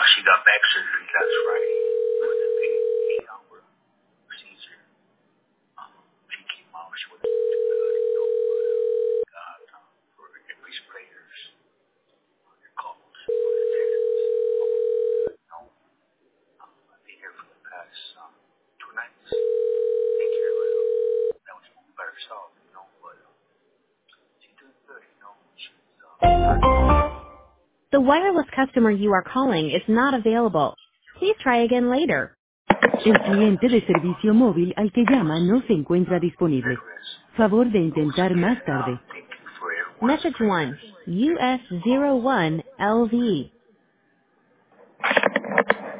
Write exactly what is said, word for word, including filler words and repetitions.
she got back surgery last Friday for the eight hour procedure. Um, she came out, she wasn't too good, you know, but uh, God, um, for every prayers, on your calls, on your texts, you know, um, I've been here for the past um, two nights. Take care of her. That was by herself, you know, but uh, she's doing good, you know. She's uh, The wireless customer you are calling is not available. Please try again later. El cliente de servicio móvil al que llama no se encuentra disponible. Favor de intentar más tarde. Message one, U S zero one L V.